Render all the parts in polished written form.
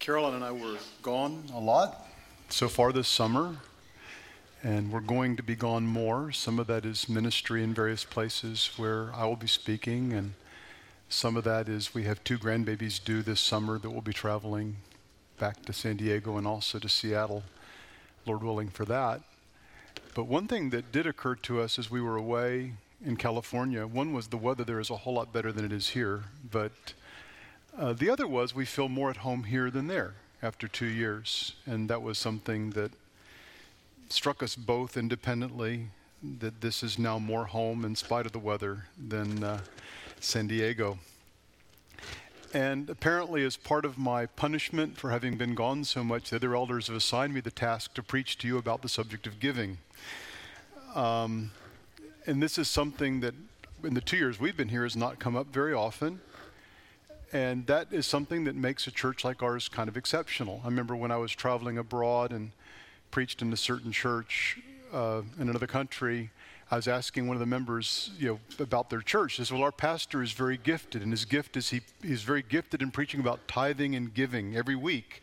Carolyn and I were gone a lot so far this summer, and we're going to be gone more. Some of that is ministry in various places where I will be speaking, and some of that is we have 2 grandbabies due this summer that will be traveling back to San Diego and also to Seattle, Lord willing for that. But one thing that did occur to us as we were away in California, one was the weather there is a whole lot better than it is here, but the other was we feel more at home here than there after 2 years, and that was something that struck us both independently, that this is now more home in spite of the weather than San Diego. And apparently, as part of my punishment for having been gone so much, the other elders have assigned me the task to preach to you about the subject of giving. And this is something that in the 2 years we've been here has not come up very often. And that is something that makes a church like ours kind of exceptional. I remember when I was traveling abroad and preached in a certain church in another country, I was asking one of the members, about their church. He says, well, our pastor is very gifted, and his gift is he's very gifted in preaching about tithing and giving every week.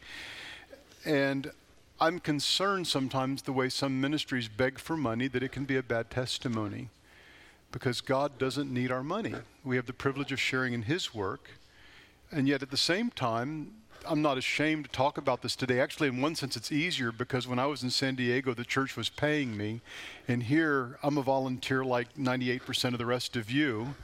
And I'm concerned sometimes the way some ministries beg for money, that it can be a bad testimony, because God doesn't need our money. We have the privilege of sharing in His work, and yet at the same time, I'm not ashamed to talk about this today. Actually, in one sense, it's easier because when I was in San Diego, the church was paying me. And here, I'm a volunteer like 98% of the rest of you.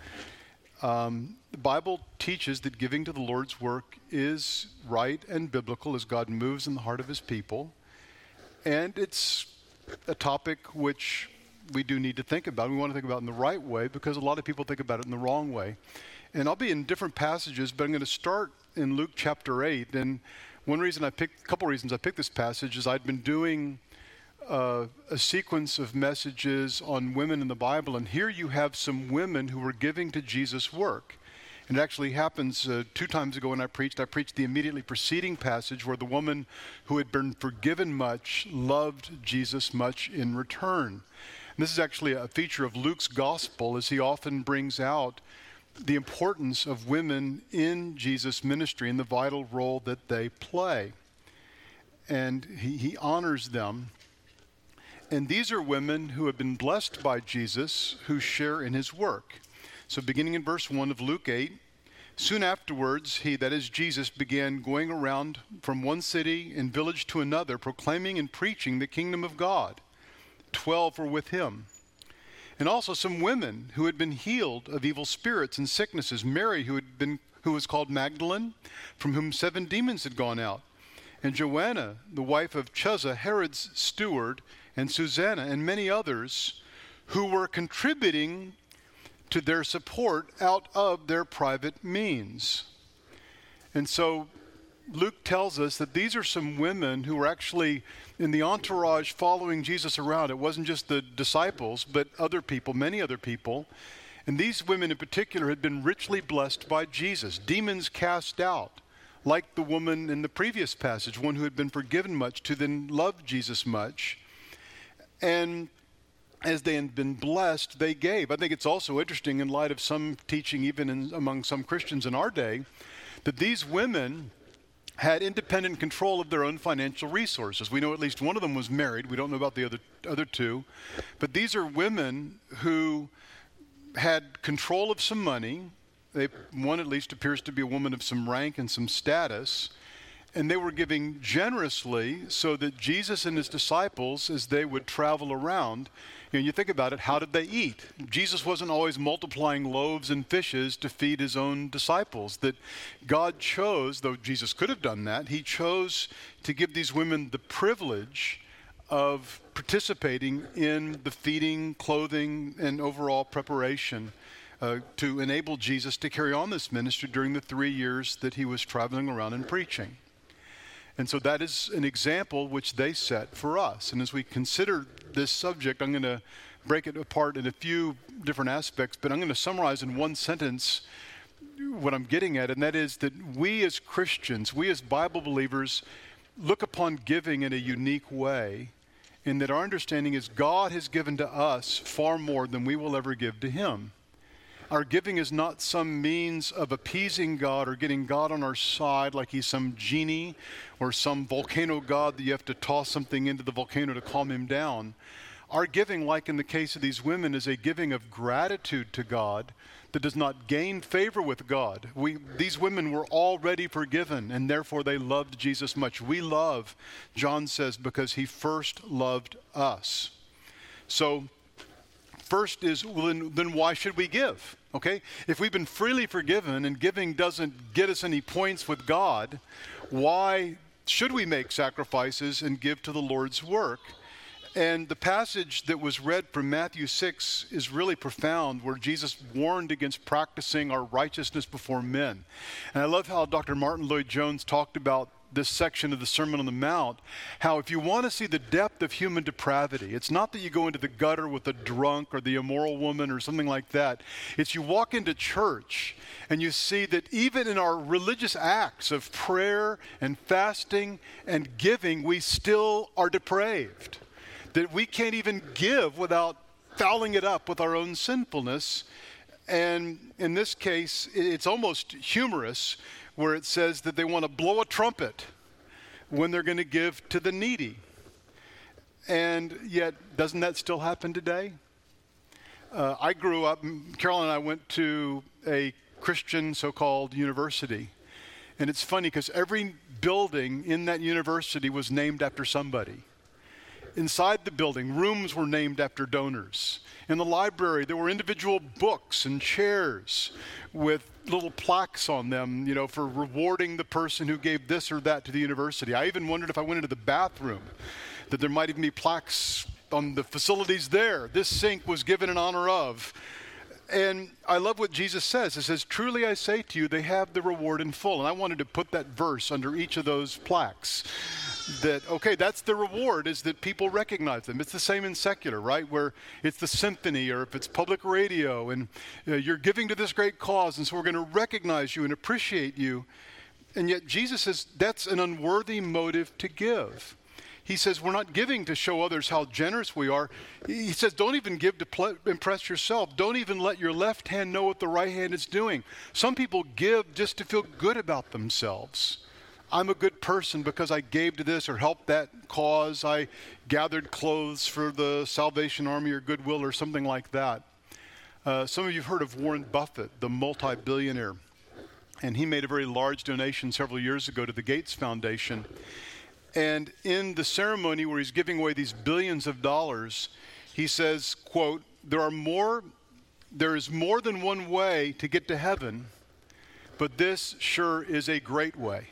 The Bible teaches that giving to the Lord's work is right and biblical as God moves in the heart of His people. And it's a topic which we do need to think about. We want to think about it in the right way because a lot of people think about it in the wrong way. And I'll be in different passages, but I'm going to start in Luke chapter 8. And a couple reasons I picked this passage is I'd been doing a sequence of messages on women in the Bible, and here you have some women who were giving to Jesus' work. And it actually happens 2 times ago when I preached the immediately preceding passage where the woman who had been forgiven much loved Jesus much in return. And this is actually a feature of Luke's gospel, as he often brings out the importance of women in Jesus' ministry and the vital role that they play. And he honors them. And these are women who have been blessed by Jesus, who share in His work. So beginning in verse 1 of Luke 8, soon afterwards, he, that is Jesus, began going around from one city and village to another, proclaiming and preaching the kingdom of God. 12 were with him. And also some women who had been healed of evil spirits and sicknesses. Mary, who was called Magdalene, from whom 7 demons had gone out. And Joanna, the wife of Chuza, Herod's steward, and Susanna, and many others who were contributing to their support out of their private means. And so Luke tells us that these are some women who were actually in the entourage following Jesus around. It wasn't just the disciples, but other people, many other people. And these women in particular had been richly blessed by Jesus. Demons cast out, like the woman in the previous passage, one who had been forgiven much, to then love Jesus much. And as they had been blessed, they gave. I think it's also interesting in light of some teaching, even among some Christians in our day, that these women had independent control of their own financial resources. We know at least one of them was married. We don't know about the other 2. But these are women who had control of some money. One at least appears to be a woman of some rank and some status. And they were giving generously so that Jesus and His disciples, as they would travel around, you think about it, how did they eat? Jesus wasn't always multiplying loaves and fishes to feed His own disciples. That God chose, though Jesus could have done that, He chose to give these women the privilege of participating in the feeding, clothing, and overall preparation to enable Jesus to carry on this ministry during the 3 years that He was traveling around and preaching. And so that is an example which they set for us. And as we consider this subject, I'm going to break it apart in a few different aspects, but I'm going to summarize in one sentence what I'm getting at, and that is that we as Christians, we as Bible believers, look upon giving in a unique way, in that our understanding is God has given to us far more than we will ever give to Him. Our giving is not some means of appeasing God or getting God on our side like he's some genie or some volcano god that you have to toss something into the volcano to calm him down. Our giving, like in the case of these women, is a giving of gratitude to God that does not gain favor with God. These women were already forgiven, and therefore they loved Jesus much. We love, John says, because he first loved us. So first is, well, then why should we give? Okay? If we've been freely forgiven and giving doesn't get us any points with God, why should we make sacrifices and give to the Lord's work? And the passage that was read from Matthew 6 is really profound, where Jesus warned against practicing our righteousness before men. And I love how Dr. Martin Lloyd-Jones talked about this section of the Sermon on the Mount, how if you want to see the depth of human depravity, it's not that you go into the gutter with the drunk or the immoral woman or something like that. It's you walk into church and you see that even in our religious acts of prayer and fasting and giving, we still are depraved. That we can't even give without fouling it up with our own sinfulness. And in this case, it's almost humorous, where it says that they want to blow a trumpet when they're going to give to the needy. And yet, doesn't that still happen today? I grew up, Carol and I went to a Christian so-called university. And it's funny because every building in that university was named after somebody. Inside the building, rooms were named after donors. In the library, there were individual books and chairs with little plaques on them, you know, for rewarding the person who gave this or that to the university. I even wondered if I went into the bathroom, that there might even be plaques on the facilities there. This sink was given in honor of. And I love what Jesus says. It says, truly I say to you, they have the reward in full. And I wanted to put that verse under each of those plaques. That, okay, that's the reward, is that people recognize them. It's the same in secular, right? Where it's the symphony, or if it's public radio, and you're giving to this great cause, and so we're going to recognize you and appreciate you. And yet Jesus says that's an unworthy motive to give. He says we're not giving to show others how generous we are. He says don't even give to impress yourself. Don't even let your left hand know what the right hand is doing. Some people give just to feel good about themselves. I'm a good person because I gave to this or helped that cause. I gathered clothes for the Salvation Army or Goodwill or something like that. Some of you have heard of Warren Buffett, the multi-billionaire. And he made a very large donation several years ago to the Gates Foundation. And in the ceremony where he's giving away these billions of dollars, he says, quote, there is more than one way to get to heaven, but this sure is a great way.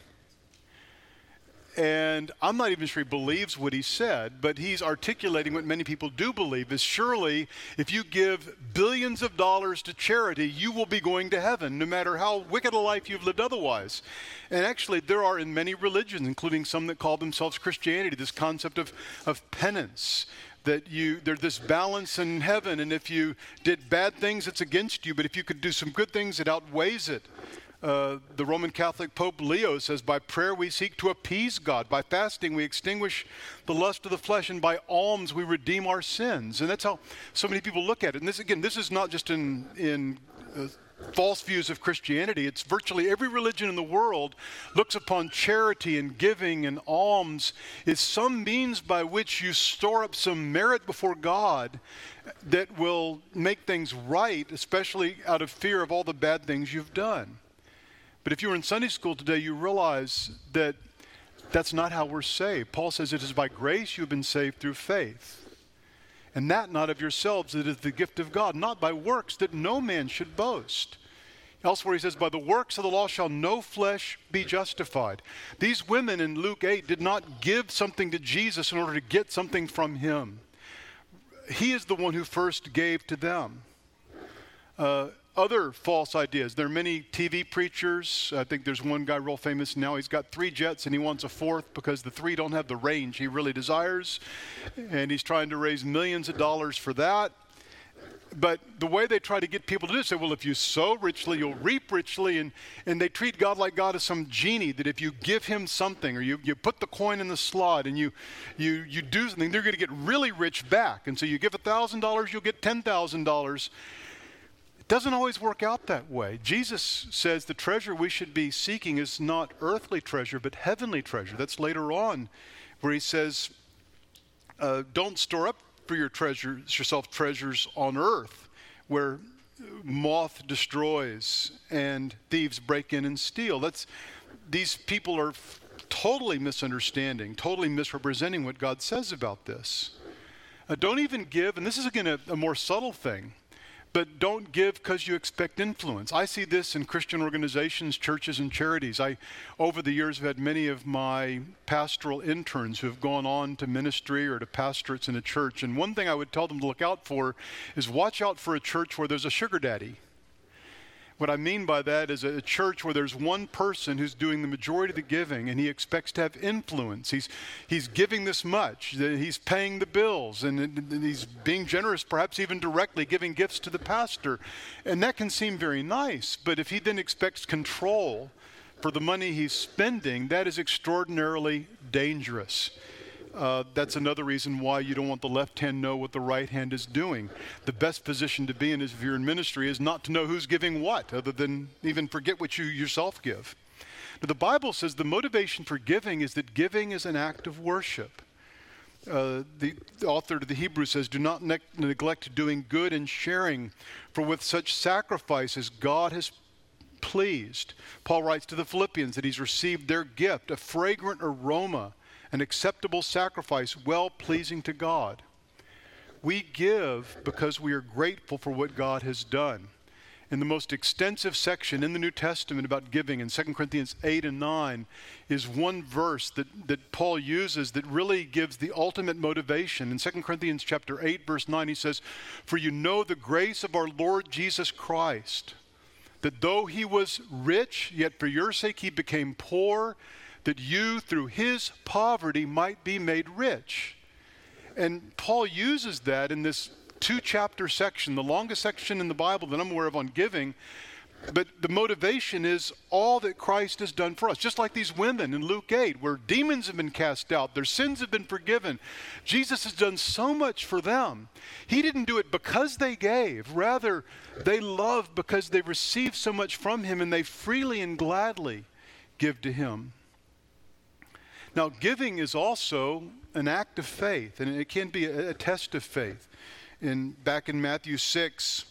And I'm not even sure he believes what he said, but he's articulating what many people do believe, is surely if you give billions of dollars to charity, you will be going to heaven, no matter how wicked a life you've lived otherwise. And actually, there are in many religions, including some that call themselves Christianity, this concept of penance, that there's this balance in heaven, and if you did bad things, it's against you, but if you could do some good things, it outweighs it. The Roman Catholic Pope Leo says, by prayer we seek to appease God. By fasting we extinguish the lust of the flesh. And by alms we redeem our sins. And that's how so many people look at it. And this is not just in false views of Christianity. It's virtually every religion in the world looks upon charity and giving and alms as some means by which you store up some merit before God that will make things right, especially out of fear of all the bad things you've done. But if you were in Sunday school today, you realize that that's not how we're saved. Paul says it is by grace you've been saved through faith. And that not of yourselves, it is the gift of God, not by works, that no man should boast. Elsewhere he says, by the works of the law shall no flesh be justified. These women in Luke 8 did not give something to Jesus in order to get something from him. He is the one who first gave to them. Other false ideas. There are many TV preachers. I think there's one guy real famous now. He's got 3 jets and he wants a 4th because the 3 don't have the range he really desires. And he's trying to raise millions of dollars for that. But the way they try to get people to do it, say, well, if you sow richly, you'll reap richly. And they treat God like God is some genie, that if you give him something or you put the coin in the slot and you do something, they're going to get really rich back. And so you give $1,000, you'll get $10,000. Doesn't always work out that way. Jesus says the treasure we should be seeking is not earthly treasure, but heavenly treasure. That's later on where he says, don't store up for yourself treasures on earth where moth destroys and thieves break in and steal. These people are totally misunderstanding, totally misrepresenting what God says about this. Don't even give, and this is again a more subtle thing, but don't give because you expect influence. I see this in Christian organizations, churches, and charities. I, over the years, have had many of my pastoral interns who have gone on to ministry or to pastorates in a church. And one thing I would tell them to look out for is watch out for a church where there's a sugar daddy. What I mean by that is a church where there's one person who's doing the majority of the giving and he expects to have influence. He's giving this much. He's paying the bills and he's being generous, perhaps even directly giving gifts to the pastor. And that can seem very nice, but if he then expects control for the money he's spending, that is extraordinarily dangerous. That's another reason why you don't want the left hand know what the right hand is doing. The best position to be in if you're in ministry is not to know who's giving what, other than even forget what you yourself give. Now, the Bible says the motivation for giving is that giving is an act of worship. The author to the Hebrews says, do not neglect doing good and sharing, for with such sacrifices God has pleased. Paul writes to the Philippians that he's received their gift, a fragrant aroma, an acceptable sacrifice, well-pleasing to God. We give because we are grateful for what God has done. In the most extensive section in the New Testament about giving, in 2 Corinthians 8 and 9, is one verse that Paul uses that really gives the ultimate motivation. In 2 Corinthians chapter 8, verse 9, he says, "For you know the grace of our Lord Jesus Christ, that though he was rich, yet for your sake he became poor, that you, through his poverty, might be made rich." And Paul uses that in this 2-chapter section, the longest section in the Bible that I'm aware of on giving. But the motivation is all that Christ has done for us. Just like these women in Luke 8, where demons have been cast out, their sins have been forgiven. Jesus has done so much for them. He didn't do it because they gave. Rather, they love because they received so much from him, and they freely and gladly give to him. Now, giving is also an act of faith, and it can be a test of faith. Back in Matthew 6,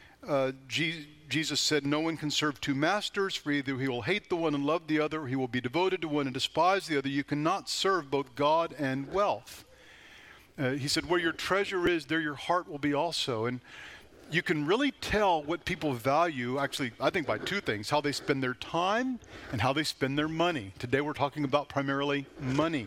Jesus said, "No one can serve two masters, for either he will hate the one and love the other, or he will be devoted to one and despise the other. You cannot serve both God and wealth." He said, "Where your treasure is, there your heart will be also." And you can really tell what people value, actually, I think by two things: how they spend their time and how they spend their money. Today we're talking about primarily money.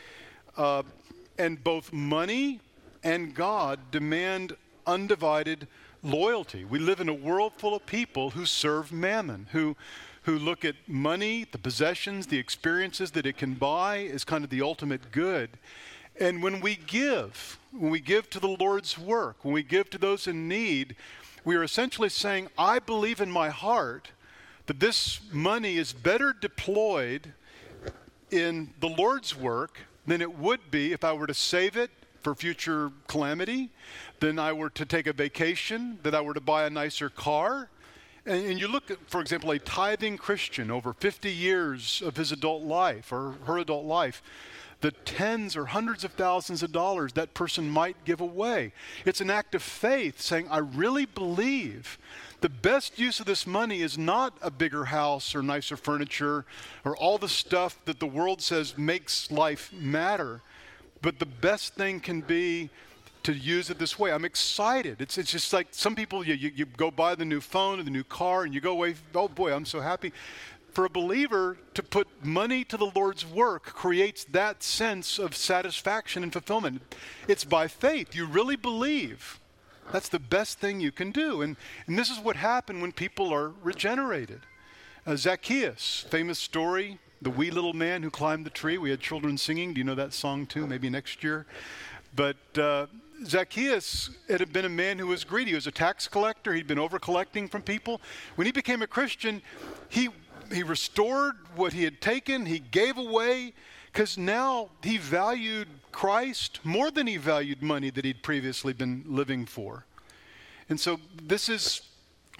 And both money and God demand undivided loyalty. We live in a world full of people who serve mammon, who look at money, the possessions, the experiences that it can buy as kind of the ultimate good. And when we give to the Lord's work, when we give to those in need, we are essentially saying, I believe in my heart that this money is better deployed in the Lord's work than it would be if I were to save it for future calamity, than I were to take a vacation, that I were to buy a nicer car. And you look at, for example, a tithing Christian over 50 years of his adult life or her adult life, the tens or hundreds of thousands of dollars that person might give away. It's an act of faith saying, I really believe the best use of this money is not a bigger house or nicer furniture or all the stuff that the world says makes life matter, but the best thing can be to use it this way. I'm excited. It's just like some people, you go buy the new phone or the new car and you go away, oh boy, I'm so happy. For a believer, to put money to the Lord's work creates that sense of satisfaction and fulfillment. It's by faith. You really believe. That's the best thing you can do. And this is what happened when people are regenerated. Zacchaeus, famous story, the wee little man who climbed the tree. We had children singing. Do you know that song too? Maybe next year. But Zacchaeus had been a man who was greedy. He was a tax collector. He'd been over-collecting from people. When he became a Christian, he restored what he had taken. He gave away because now he valued Christ more than he valued money that he'd previously been living for. And so this is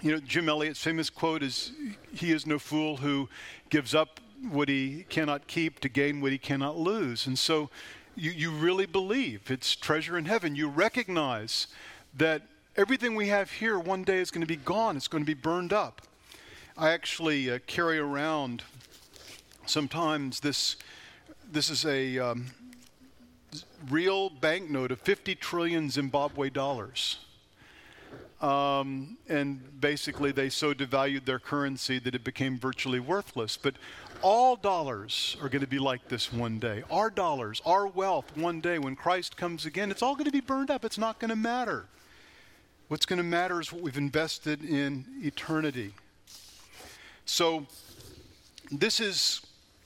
Jim Elliot's famous quote is, "He is no fool who gives up what he cannot keep to gain what he cannot lose." And so you really believe it's treasure in heaven. You recognize that everything we have here one day is going to be gone. It's going to be burned up. I actually carry around sometimes this is a real banknote of 50 trillion Zimbabwe dollars. And basically they so devalued their currency that it became virtually worthless. But all dollars are going to be like this one day. Our dollars, our wealth, one day when Christ comes again, it's all going to be burned up. It's not going to matter. What's going to matter is what we've invested in eternity. So this is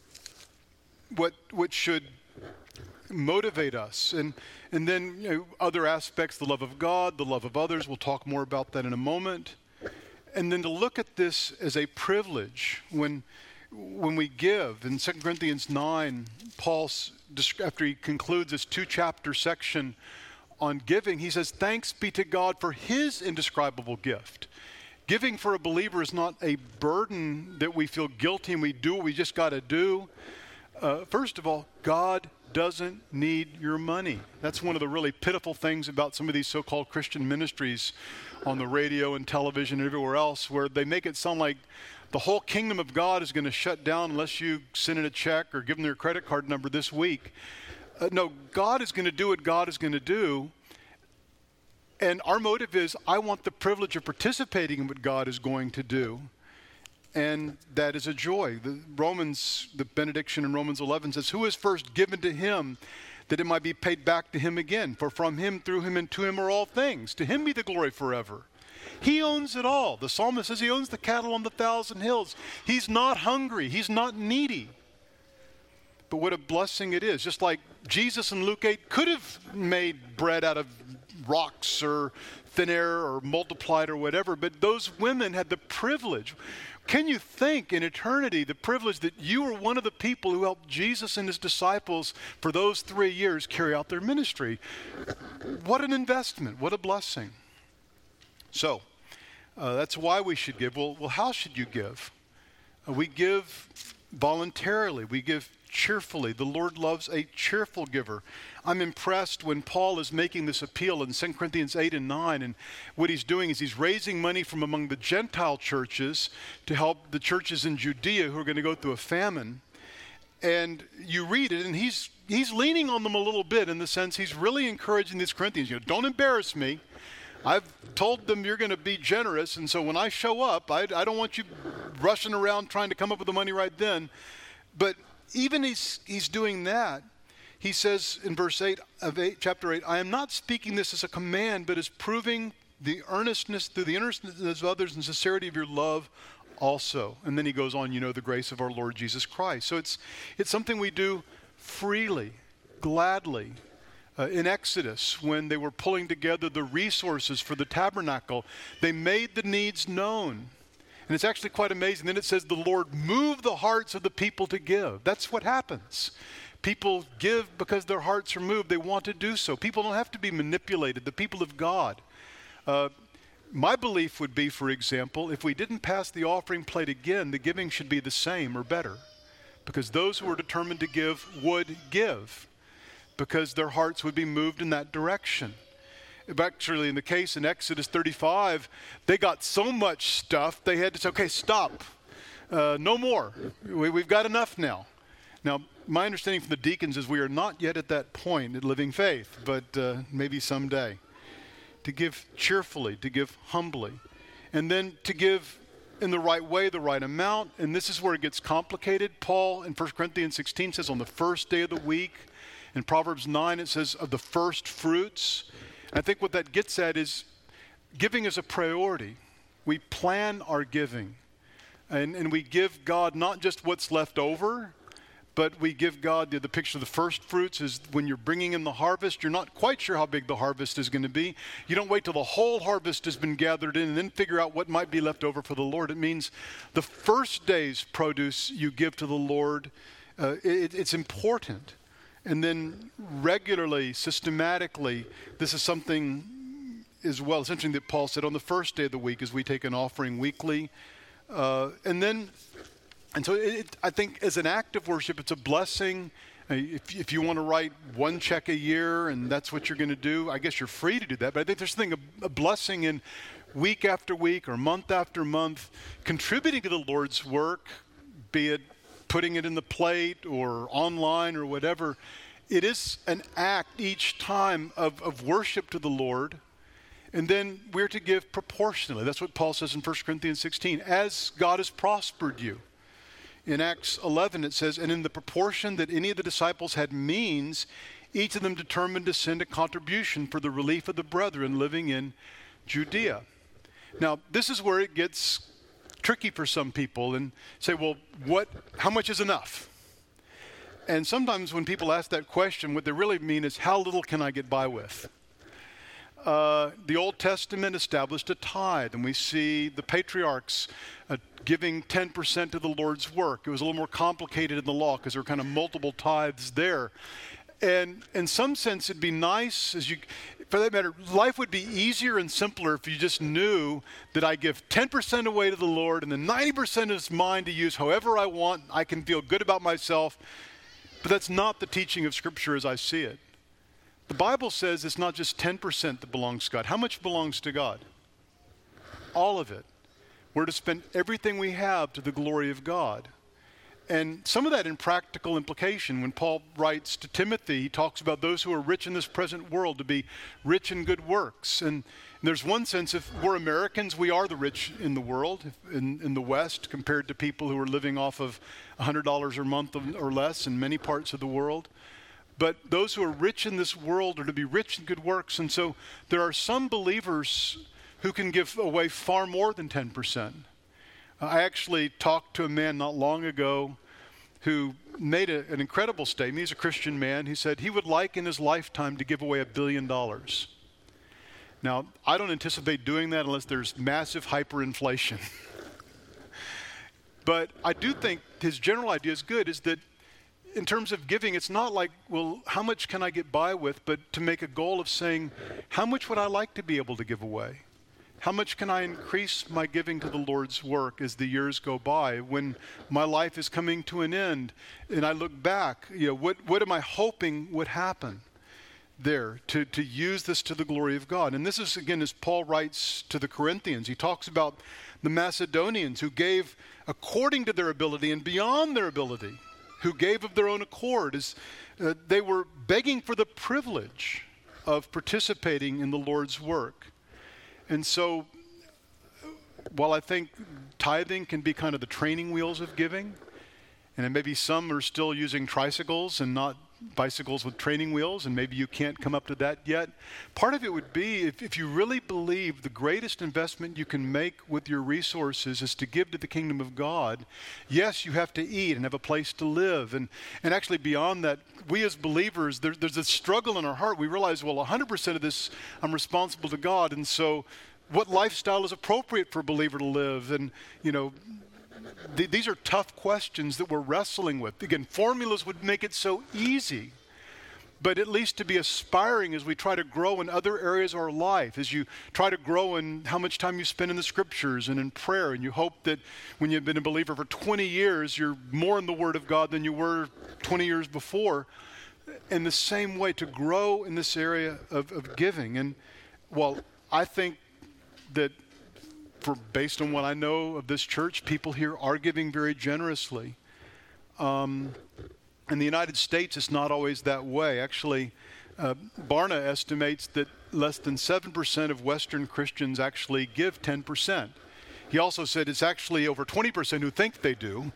what should motivate us. And then other aspects, the love of God, the love of others. We'll talk more about that in a moment. And then to look at this as a privilege when we give. In 2 Corinthians 9, Paul, after he concludes this 2-chapter section on giving, he says, "Thanks be to God for his indescribable gift." Giving for a believer is not a burden that we feel guilty and we do what we just got to do. First of all, God doesn't need your money. That's one of the really pitiful things about some of these so-called Christian ministries on the radio and television and everywhere else, where they make it sound like the whole kingdom of God is going to shut down unless you send in a check or give them their credit card number this week. No, God is going to do what God is going to do. And our motive is, I want the privilege of participating in what God is going to do. And that is a joy. The benediction in Romans 11 says, "Who is first given to him that it might be paid back to him again? For from him, through him, and to him are all things. To him be the glory forever." He owns it all. The psalmist says he owns the cattle on the 1,000 hills. He's not hungry. He's not needy. But what a blessing it is. Just like Jesus in Luke 8 could have made bread out of rocks or thin air or multiplied or whatever, but those women had the privilege. Can you think in eternity the privilege that you were one of the people who helped Jesus and his disciples for those 3 years carry out their ministry? What an investment. What a blessing. So that's why we should give. Well, how should you give? We give voluntarily. We give cheerfully. The Lord loves a cheerful giver. I'm impressed when Paul is making this appeal in 2 Corinthians 8 and 9, and what he's doing is he's raising money from among the Gentile churches to help the churches in Judea who are going to go through a famine. And you read it, and he's leaning on them a little bit in the sense he's really encouraging these Corinthians, don't embarrass me. I've told them you're going to be generous, and so when I show up, I don't want you rushing around trying to come up with the money right then. But even he's doing that, he says in verse 8 of chapter 8, "I am not speaking this as a command, but as proving the earnestness through the earnestness of others and sincerity of your love also." And then he goes on, the grace of our Lord Jesus Christ. So it's something we do freely, gladly. In Exodus, when they were pulling together the resources for the tabernacle, they made the needs known. And it's actually quite amazing. Then it says the Lord moved the hearts of the people to give. That's what happens. People give because their hearts are moved. They want to do so. People don't have to be manipulated. The people of God. My belief would be, for example, if we didn't pass the offering plate again, the giving should be the same or better. Because those who are determined to give would give. Because their hearts would be moved in that direction. Actually, in the case in Exodus 35, they got so much stuff, they had to say, okay, stop. No more. We've got enough now. Now, my understanding from the deacons is we are not yet at that point at Living Faith, but maybe someday. To give cheerfully, to give humbly, and then to give in the right way, the right amount. And this is where it gets complicated. Paul in 1 Corinthians 16 says on the first day of the week. In Proverbs 9 it says of the first fruits. And I think what that gets at is giving is a priority. We plan our giving. And we give God not just what's left over, but we give God the picture of the first fruits is when you're bringing in the harvest, you're not quite sure how big the harvest is going to be. You don't wait till the whole harvest has been gathered in and then figure out what might be left over for the Lord. It means the first day's produce you give to the Lord, it's important. And then regularly, systematically, this is something as well. It's interesting that Paul said on the first day of the week as we take an offering weekly. And so I think as an act of worship, it's a blessing. If you want to write one check a year and that's what you're going to do, I guess you're free to do that. But I think there's a blessing in week after week or month after month, contributing to the Lord's work, be it putting it in the plate or online or whatever. It is an act each time of worship to the Lord. And then we're to give proportionally. That's what Paul says in 1 Corinthians 16, as God has prospered you. In Acts 11, it says, and in the proportion that any of the disciples had means, each of them determined to send a contribution for the relief of the brethren living in Judea. Now, this is where it gets tricky for some people and say, well, how much is enough? And sometimes when people ask that question, what they really mean is, how little can I get by with? The Old Testament established a tithe, and we see the patriarchs giving 10% to the Lord's work. It was a little more complicated in the law because there were kind of multiple tithes there. And in some sense, it'd be nice, for that matter, life would be easier and simpler if you just knew that I give 10% away to the Lord and then 90% is mine to use however I want. I can feel good about myself. But that's not the teaching of Scripture as I see it. The Bible says it's not just 10% that belongs to God. How much belongs to God? All of it. We're to spend everything we have to the glory of God. And some of that in practical implication. When Paul writes to Timothy, he talks about those who are rich in this present world to be rich in good works. And there's one sense, if we're Americans, we are the rich in the world, in the West, compared to people who are living off of $100 a month or less in many parts of the world. But those who are rich in this world are to be rich in good works. And so there are some believers who can give away far more than 10%. I actually talked to a man not long ago who made an incredible statement. He's a Christian man. He said he would like in his lifetime to give away $1 billion. Now, I don't anticipate doing that unless there's massive hyperinflation. But I do think his general idea is good, is that in terms of giving, it's not like, well, how much can I get by with, but to make a goal of saying, how much would I like to be able to give away? How much can I increase my giving to the Lord's work as the years go by? When my life is coming to an end and I look back, what am I hoping would happen there to use this to the glory of God? And this is, again, as Paul writes to the Corinthians, he talks about the Macedonians who gave according to their ability and beyond their ability, who gave of their own accord, as they were begging for the privilege of participating in the Lord's work. And so, while I think tithing can be kind of the training wheels of giving, and then maybe some are still using tricycles and not bicycles with training wheels, and maybe you can't come up to that yet. Part of it would be, if you really believe the greatest investment you can make with your resources is to give to the kingdom of God, yes, you have to eat and have a place to live. And actually beyond that, we as believers, there's a struggle in our heart. We realize, well, 100% of this, I'm responsible to God. And so what lifestyle is appropriate for a believer to live? And, these are tough questions that we're wrestling with. Again, formulas would make it so easy, but at least to be aspiring as we try to grow in other areas of our life, as you try to grow in how much time you spend in the Scriptures and in prayer, and you hope that when you've been a believer for 20 years, you're more in the Word of God than you were 20 years before. In the same way, to grow in this area of giving. And while I think that based on what I know of this church, people here are giving very generously. In the United States, it's not always that way. Actually, Barna estimates that less than 7% of Western Christians actually give 10%. He also said it's actually over 20% who think they do.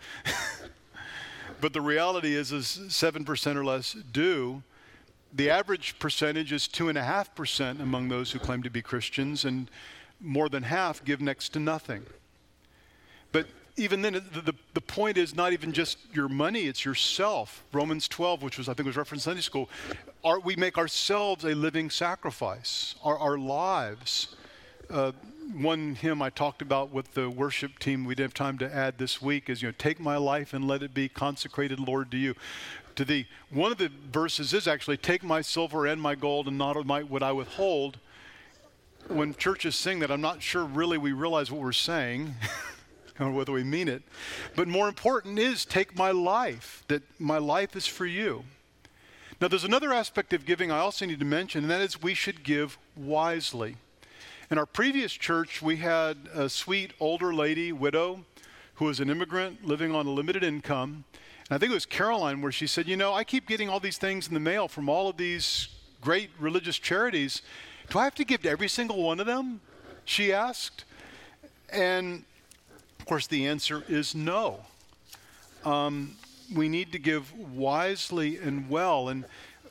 But the reality is 7% or less do. The average percentage is 2.5% among those who claim to be Christians, and more than half give next to nothing. But even then, the point is not even just your money, it's yourself. Romans 12, which I think was referenced in Sunday school, we make ourselves a living sacrifice, our lives. One hymn I talked about with the worship team we didn't have time to add this week is, take my life and let it be consecrated, Lord, to you. To thee. One of the verses is actually, take my silver and my gold and not of what I withhold. when churches sing that, I'm not sure really we realize what we're saying or whether we mean it. But more important is take my life, that my life is for you. Now, there's another aspect of giving I also need to mention, and that is we should give wisely. In our previous church, we had a sweet older lady, widow, who was an immigrant living on a limited income. And I think it was Caroline where she said, I keep getting all these things in the mail from all of these great religious charities. Do I have to give to every single one of them? She asked. And of course, the answer is no. We need to give wisely and well. And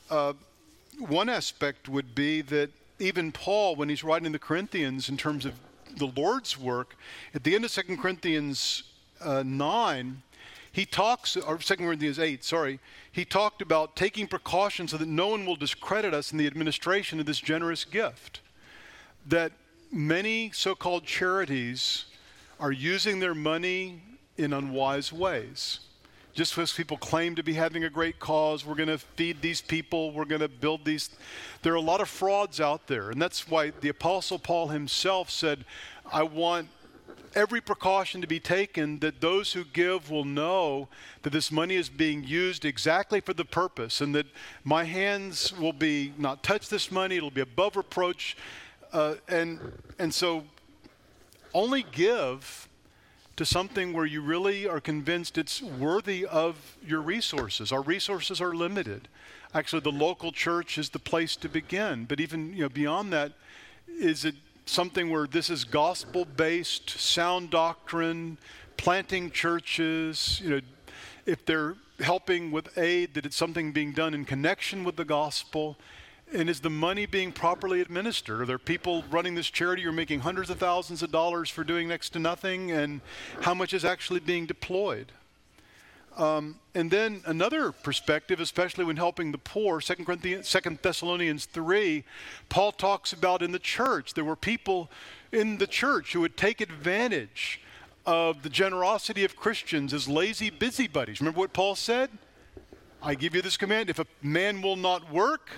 one aspect would be that even Paul, when he's writing the Corinthians in terms of the Lord's work, at the end of 2 Corinthians 9, he talks, or 2 Corinthians 8, he talked about taking precautions so that no one will discredit us in the administration of this generous gift. That many so-called charities are using their money in unwise ways. Just because people claim to be having a great cause, we're going to feed these people, we're going to build these. There are a lot of frauds out there. And that's why the Apostle Paul himself said, I want every precaution to be taken that those who give will know that this money is being used exactly for the purpose, and that my hands will be not touch this money, it'll be above reproach. And so only give to something where you really are convinced it's worthy of your resources. Our resources are limited. Actually, the local church is the place to begin. But even beyond that, is it something where this is gospel-based, sound doctrine, planting churches, if they're helping with aid, that it's something being done in connection with the gospel? And is the money being properly administered? Are there people running this charity who are making hundreds of thousands of dollars for doing next to nothing? And how much is actually being deployed? And then another perspective, especially when helping the poor, 2 Thessalonians 3, Paul talks about in the church. There were people in the church who would take advantage of the generosity of Christians as lazy busybodies. Remember what Paul said? I give you this command, if a man will not work,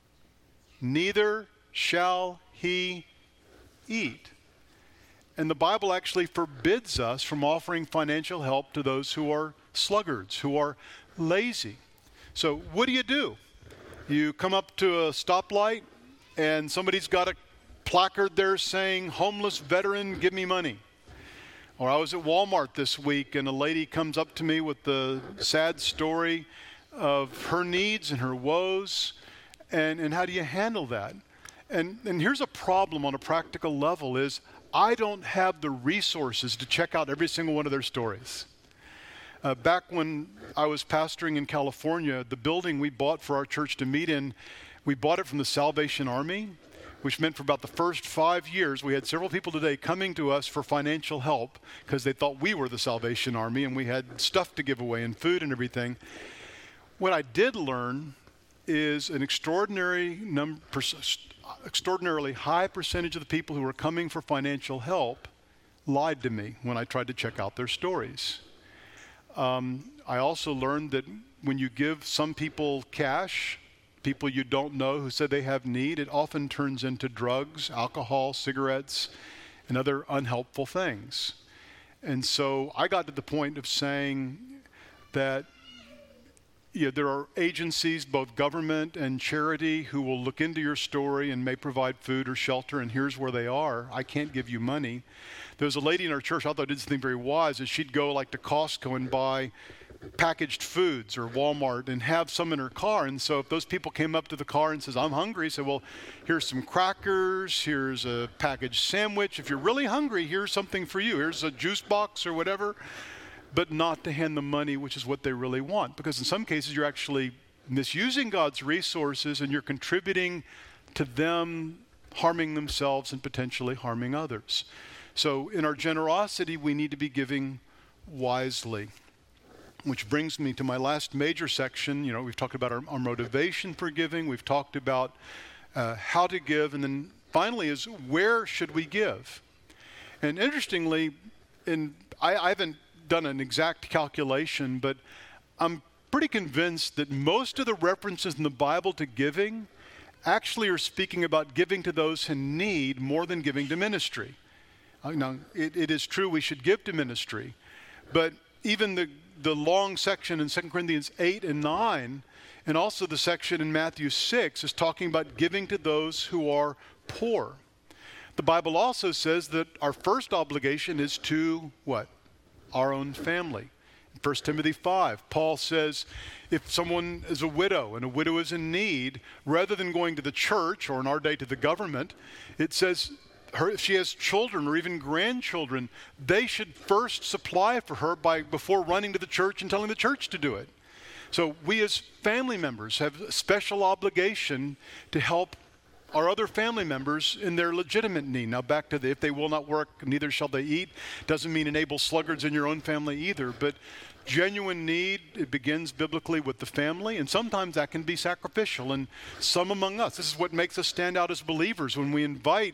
neither shall he eat. And the Bible actually forbids us from offering financial help to those who are sluggards, who are lazy. So what do? You come up to a stoplight and somebody's got a placard there saying, homeless veteran, give me money. Or I was at Walmart this week and a lady comes up to me with the sad story of her needs and her woes. And how do you handle that? And here's a problem on a practical level is I don't have the resources to check out every single one of their stories. Back when I was pastoring in California, the building we bought for our church to meet in, we bought it from the Salvation Army, which meant for about the first 5 years, we had several people today coming to us for financial help because they thought we were the Salvation Army and we had stuff to give away and food and everything. What I did learn is an extraordinarily high percentage of the people who were coming for financial help lied to me when I tried to check out their stories. I also learned that when you give some people cash, people you don't know who said they have need, it often turns into drugs, alcohol, cigarettes, and other unhelpful things. And so I got to the point of saying that there are agencies, both government and charity, who will look into your story and may provide food or shelter, and here's where they are. I can't give you money. There was a lady in our church, I thought did something very wise, is she'd go like to Costco and buy packaged foods or Walmart and have some in her car. And so if those people came up to the car and says, I'm hungry, say, well, here's some crackers, here's a packaged sandwich. If you're really hungry, here's something for you. Here's a juice box or whatever. But not to hand them money, which is what they really want. Because in some cases, you're actually misusing God's resources and you're contributing to them harming themselves and potentially harming others. So in our generosity, we need to be giving wisely. Which brings me to my last major section. We've talked about our motivation for giving. We've talked about how to give. And then finally is where should we give? And interestingly, I haven't done an exact calculation, but I'm pretty convinced that most of the references in the Bible to giving actually are speaking about giving to those in need more than giving to ministry. Now, it is true we should give to ministry, but even the long section in 2 Corinthians 8 and 9, and also the section in Matthew 6, is talking about giving to those who are poor. The Bible also says that our first obligation is to what? Our own family. In 1 Timothy 5, Paul says, if someone is a widow and a widow is in need, rather than going to the church, or in our day to the government, it says if she has children or even grandchildren, they should first supply for her before running to the church and telling the church to do it. So we as family members have a special obligation to help our other family members in their legitimate need. Now back to if they will not work, neither shall they eat. Doesn't mean enable sluggards in your own family either, but genuine need, it begins biblically with the family, and sometimes that can be sacrificial. And some among us, this is what makes us stand out as believers when we invite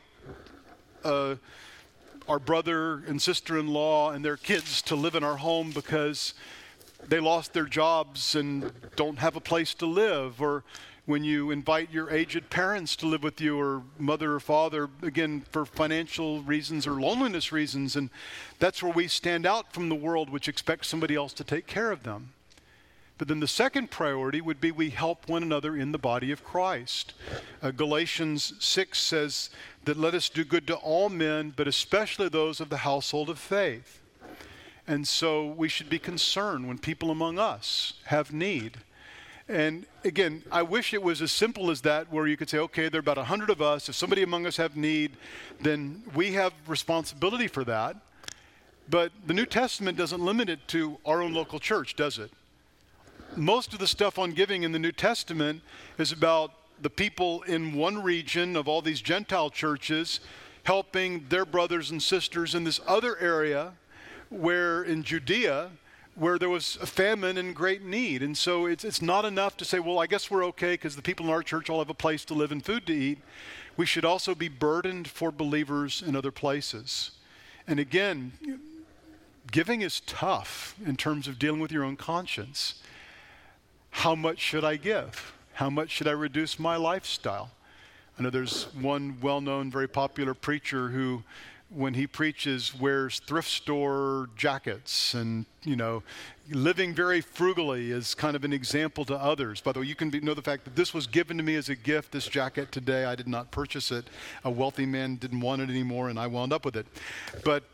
our brother and sister-in-law and their kids to live in our home because they lost their jobs and don't have a place to live, or when you invite your aged parents to live with you, or mother or father, again, for financial reasons or loneliness reasons. And that's where we stand out from the world, which expects somebody else to take care of them. But then the second priority would be we help one another in the body of Christ. Galatians 6 says that let us do good to all men, but especially those of the household of faith. And so we should be concerned when people among us have need. And again, I wish it was as simple as that, where you could say, okay, there are about 100 of us. If somebody among us have need, then we have responsibility for that. But the New Testament doesn't limit it to our own local church, does it? Most of the stuff on giving in the New Testament is about the people in one region of all these Gentile churches helping their brothers and sisters in this other area where in Judea, where there was a famine and great need. And so it's not enough to say, well, I guess we're okay because the people in our church all have a place to live and food to eat. We should also be burdened for believers in other places. And again, giving is tough in terms of dealing with your own conscience. How much should I give? How much should I reduce my lifestyle? I know there's one well-known, very popular preacher who, when he preaches, wears thrift store jackets and, living very frugally is kind of an example to others. By the way, you can know the fact that this was given to me as a gift, this jacket today. I did not purchase it. A wealthy man didn't want it anymore, and I wound up with it. But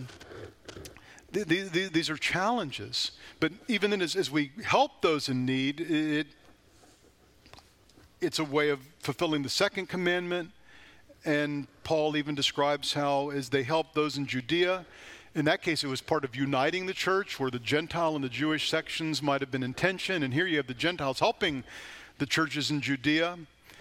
these are challenges. But even then, as we help those in need, it's a way of fulfilling the second commandment. And Paul even describes how, as they helped those in Judea, in that case it was part of uniting the church, where the Gentile and the Jewish sections might have been in tension. And here you have the Gentiles helping the churches in Judea.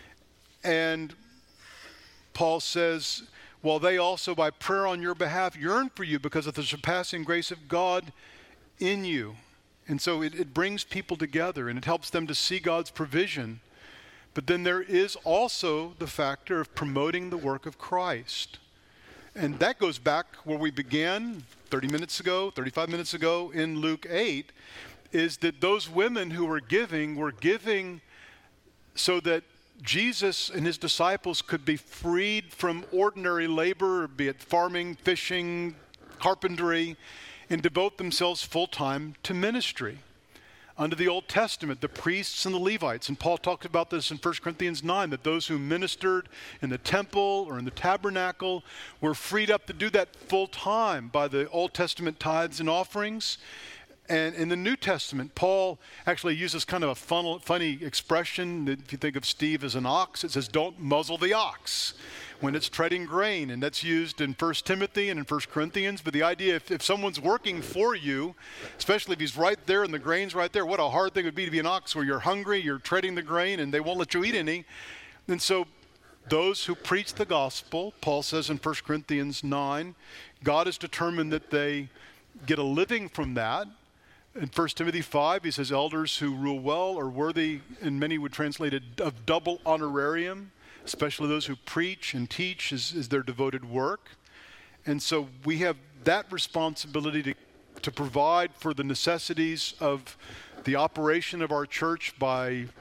And Paul says, while they also by prayer on your behalf yearn for you because of the surpassing grace of God in you. And so it brings people together and it helps them to see God's provision. But then there is also the factor of promoting the work of Christ. And that goes back where we began 35 minutes ago in Luke 8, is that those women who were giving so that Jesus and his disciples could be freed from ordinary labor, be it farming, fishing, carpentry, and devote themselves full-time to ministry. Under the Old Testament, the priests and the Levites, and Paul talked about this in 1 Corinthians 9, that those who ministered in the temple or in the tabernacle were freed up to do that full-time by the Old Testament tithes and offerings. And in the New Testament, Paul actually uses kind of a funny expression. If you think of Steve as an ox, it says, don't muzzle the ox when it's treading grain. And that's used in 1 Timothy and in 1 Corinthians. But the idea, if someone's working for you, especially if he's right there and the grain's right there, what a hard thing it would be to be an ox where you're hungry, you're treading the grain, and they won't let you eat any. And so those who preach the gospel, Paul says in 1 Corinthians 9, God has determined that they get a living from that. In 1 Timothy 5, he says, elders who rule well are worthy, and many would translate it, of double honorarium, especially those who preach and teach is their devoted work. And so we have that responsibility to provide for the necessities of the operation of our church by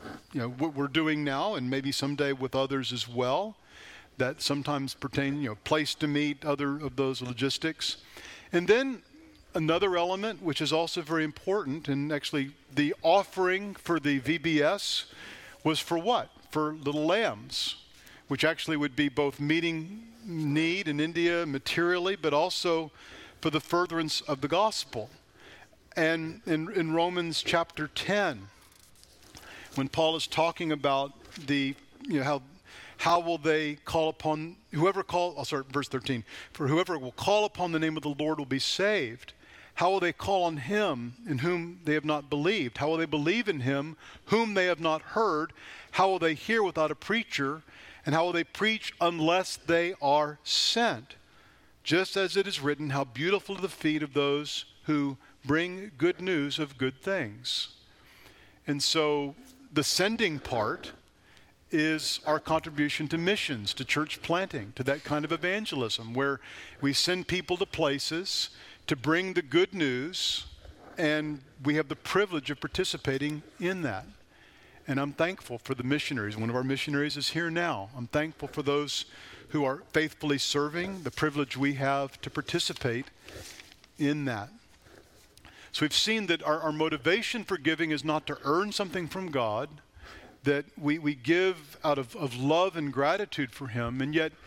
what we're doing now, and maybe someday with others as well, that sometimes pertain, place to meet, other of those logistics. And then another element, which is also very important, and actually the offering for the VBS was for what? For little lambs, which actually would be both meeting need in India materially, but also for the furtherance of the gospel. And in Romans chapter 10, when Paul is talking about how will they call upon, verse 13, for whoever will call upon the name of the Lord will be saved. How will they call on him in whom they have not believed? How will they believe in him whom they have not heard? How will they hear without a preacher? And how will they preach unless they are sent? Just as it is written, how beautiful are the feet of those who bring good news of good things. And so the sending part is our contribution to missions, to church planting, to that kind of evangelism, where we send people to places to bring the good news, and we have the privilege of participating in that. And I'm thankful for the missionaries. One of our missionaries is here now. I'm thankful for those who are faithfully serving, the privilege we have to participate in that. So we've seen that our motivation for giving is not to earn something from God, that we give out of love and gratitude for him, and yet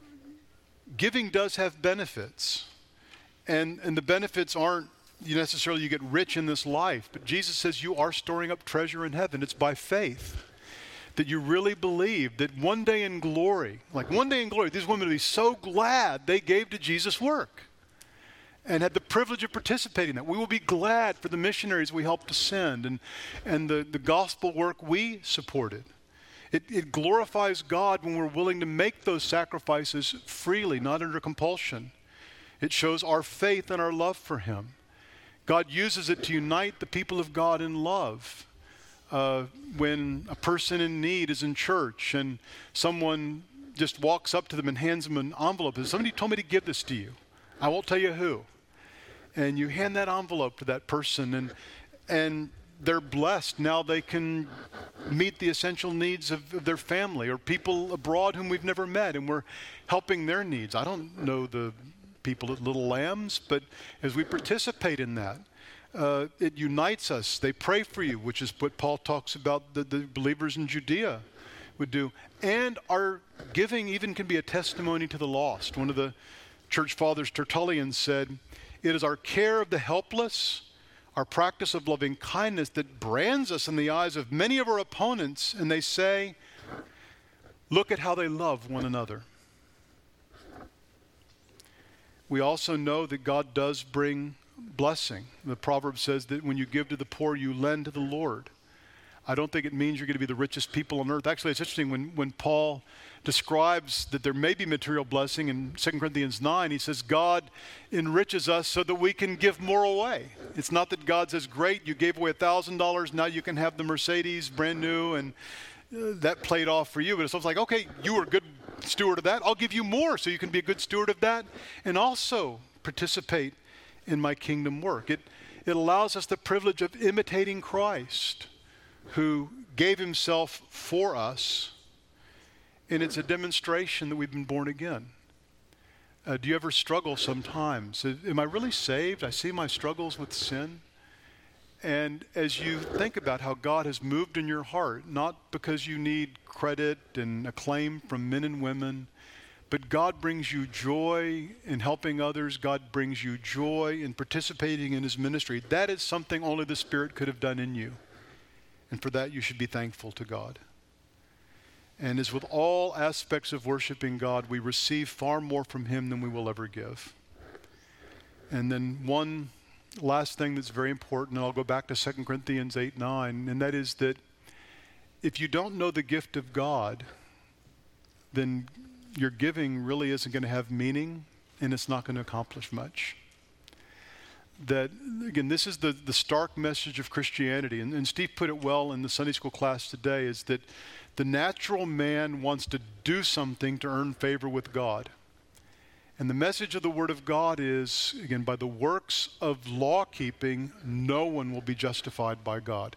giving does have benefits. And the benefits aren't necessarily you get rich in this life, but Jesus says you are storing up treasure in heaven. It's by faith that you really believe that one day in glory, these women will be so glad they gave to Jesus' work and had the privilege of participating in that. We will be glad for the missionaries we helped to send and the gospel work we supported. It glorifies God when we're willing to make those sacrifices freely, not under compulsion. It shows our faith and our love for him. God uses it to unite the people of God in love. When a person in need is in church and someone just walks up to them and hands them an envelope and says, somebody told me to give this to you. I won't tell you who. And you hand that envelope to that person and they're blessed. Now they can meet the essential needs of their family or people abroad whom we've never met, and we're helping their needs. I don't know the people at Little Lambs, but as we participate in that, it unites us. They pray for you, which is what Paul talks about the believers in Judea would do. And our giving even can be a testimony to the lost. One of the church fathers, Tertullian, said, "It is our care of the helpless, our practice of loving kindness that brands us in the eyes of many of our opponents, and they say, look at how they love one another." We also know that God does bring blessing. The proverb says that when you give to the poor, you lend to the Lord. I don't think it means you're going to be the richest people on earth. Actually, it's interesting when Paul describes that there may be material blessing in 2 Corinthians 9, he says God enriches us so that we can give more away. It's not that God says, great, you gave away $1,000, now you can have the Mercedes brand new, and that played off for you. But it's almost like, okay, you were a good steward of that. I'll give you more so you can be a good steward of that and also participate in my kingdom work. It allows us the privilege of imitating Christ, who gave himself for us, and it's a demonstration that we've been born again. Do you ever struggle sometimes? Am I really saved? I see my struggles with sin. And as you think about how God has moved in your heart, not because you need credit and acclaim from men and women, but God brings you joy in helping others. God brings you joy in participating in his ministry. That is something only the Spirit could have done in you. And for that, you should be thankful to God. And as with all aspects of worshiping God, we receive far more from him than we will ever give. And then one last thing that's very important, and I'll go back to 2 Corinthians 8:9, and that is that if you don't know the gift of God, then your giving really isn't going to have meaning, and it's not going to accomplish much. That, again, this is the stark message of Christianity, and Steve put it well in the Sunday school class today, is that the natural man wants to do something to earn favor with God. And the message of the Word of God is, again, by the works of law keeping, no one will be justified by God.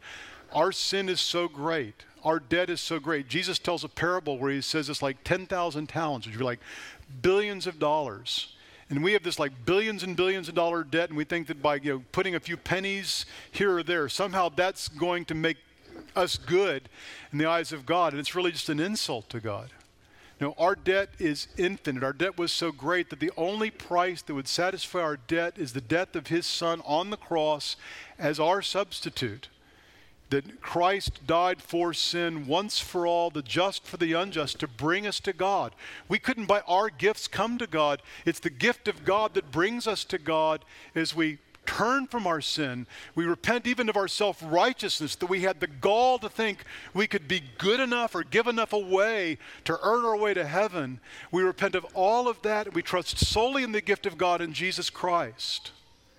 Our sin is so great. Our debt is so great. Jesus tells a parable where he says it's like 10,000 talents, which would be like billions of dollars. And we have this like billions and billions of dollar debt, and we think that by putting a few pennies here or there, somehow that's going to make us good in the eyes of God. And it's really just an insult to God. No, our debt is infinite. Our debt was so great that the only price that would satisfy our debt is the death of his Son on the cross as our substitute. That Christ died for sin once for all, the just for the unjust, to bring us to God. We couldn't by our gifts come to God. It's the gift of God that brings us to God as we turn from our sin. We repent even of our self-righteousness, that we had the gall to think we could be good enough or give enough away to earn our way to heaven. We repent of all of that, and we trust solely in the gift of God in Jesus Christ.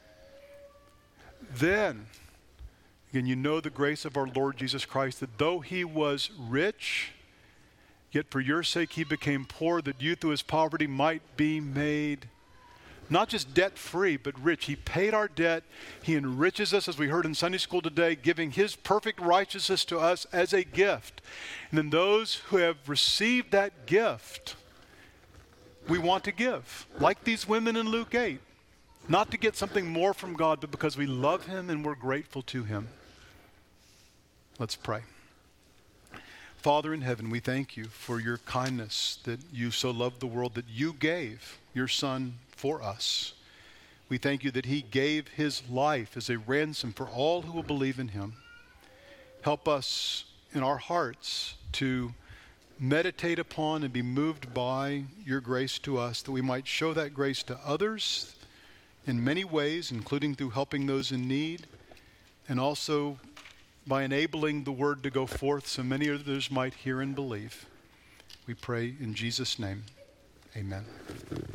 Then, again, you know the grace of our Lord Jesus Christ, that though he was rich, yet for your sake he became poor, that you through his poverty might be made not just debt-free, but rich. He paid our debt. He enriches us, as we heard in Sunday school today, giving his perfect righteousness to us as a gift. And then those who have received that gift, we want to give, like these women in Luke 8. Not to get something more from God, but because we love him and we're grateful to him. Let's pray. Father in heaven, we thank you for your kindness, that you so loved the world that you gave your Son for us. We thank you that he gave his life as a ransom for all who will believe in him. Help us in our hearts to meditate upon and be moved by your grace to us, that we might show that grace to others in many ways, including through helping those in need, and also by enabling the word to go forth so many others might hear and believe. We pray in Jesus' name. Amen.